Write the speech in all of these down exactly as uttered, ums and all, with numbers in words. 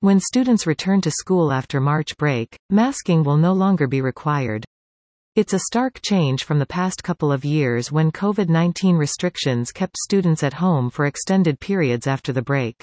When students return to school after March break, masking will no longer be required. It's a stark change from the past couple of years when COVID nineteen restrictions kept students at home for extended periods after the break.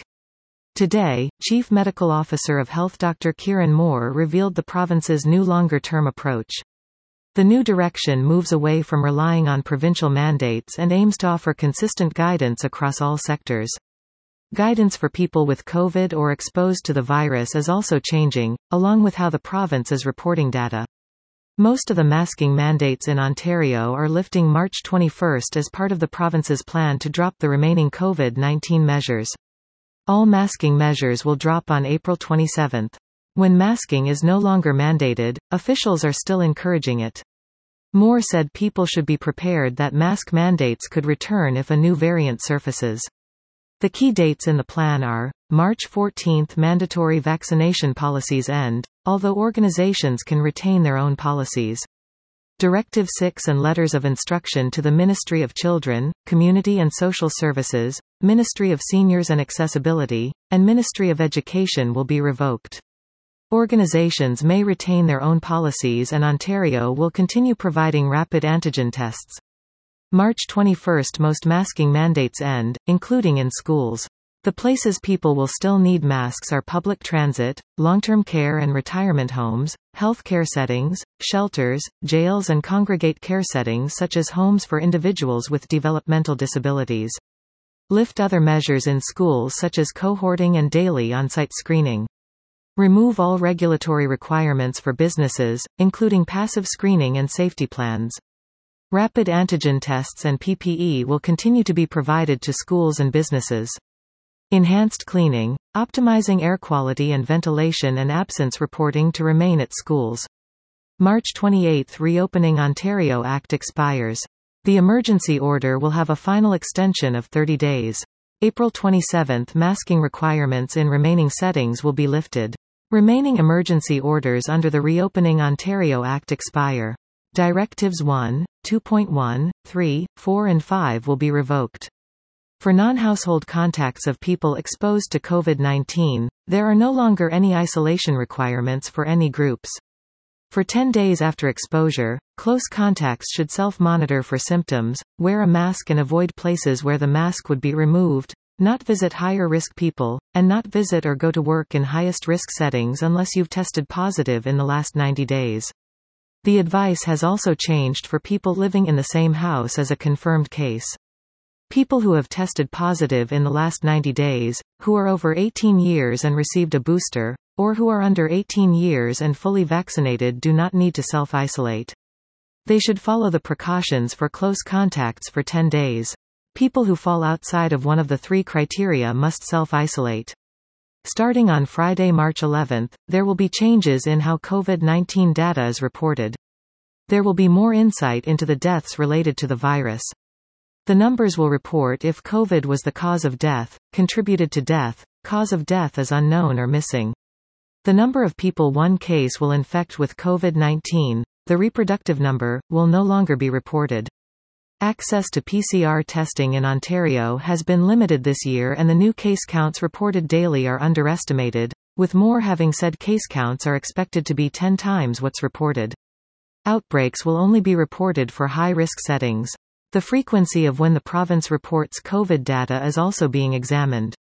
Today, Chief Medical Officer of Health Doctor Kieran Moore revealed the province's new longer-term approach. The new direction moves away from relying on provincial mandates and aims to offer consistent guidance across all sectors. Guidance for people with COVID or exposed to the virus is also changing, along with how the province is reporting data. Most of the masking mandates in Ontario are lifting March twenty-first as part of the province's plan to drop the remaining COVID nineteen measures. All masking measures will drop on April twenty-seventh. When masking is no longer mandated, officials are still encouraging it. Moore said people should be prepared that mask mandates could return if a new variant surfaces. The key dates in the plan are, March fourteenth mandatory vaccination policies end, although organizations can retain their own policies. Directive six and letters of instruction to the Ministry of Children, Community and Social Services, Ministry of Seniors and Accessibility, and Ministry of Education will be revoked. Organizations may retain their own policies and Ontario will continue providing rapid antigen tests. March twenty-first most masking mandates end, including in schools. The places people will still need masks are public transit, long-term care and retirement homes, health care settings, shelters, jails and congregate care settings such as homes for individuals with developmental disabilities. Lift other measures in schools such as cohorting and daily on-site screening. Remove all regulatory requirements for businesses, including passive screening and safety plans. Rapid antigen tests and P P E will continue to be provided to schools and businesses. Enhanced cleaning, optimizing air quality and ventilation and absence reporting to remain at schools. March twenty-eighth Reopening Ontario Act expires. The emergency order will have a final extension of thirty days. April twenty-seventh Masking requirements in remaining settings will be lifted. Remaining emergency orders under the Reopening Ontario Act expire. Directives one, two point one, three, four and five will be revoked. For non-household contacts of people exposed to COVID nineteen, there are no longer any isolation requirements for any groups. For ten days after exposure, close contacts should self-monitor for symptoms, wear a mask and avoid places where the mask would be removed, not visit higher-risk people, and not visit or go to work in highest-risk settings unless you've tested positive in the last ninety days. The advice has also changed for people living in the same house as a confirmed case. People who have tested positive in the last ninety days, who are over eighteen years and received a booster, or who are under eighteen years and fully vaccinated do not need to self-isolate. They should follow the precautions for close contacts for ten days. People who fall outside of one of the three criteria must self-isolate. Starting on Friday, March eleventh, there will be changes in how COVID nineteen data is reported. There will be more insight into the deaths related to the virus. The numbers will report if COVID was the cause of death, contributed to death, cause of death is unknown or missing. The number of people one case will infect with COVID nineteen, the reproductive number, will no longer be reported. Access to P C R testing in Ontario has been limited this year and the new case counts reported daily are underestimated, with Moore having said case counts are expected to be ten times what's reported. Outbreaks will only be reported for high-risk settings. The frequency of when the province reports COVID data is also being examined.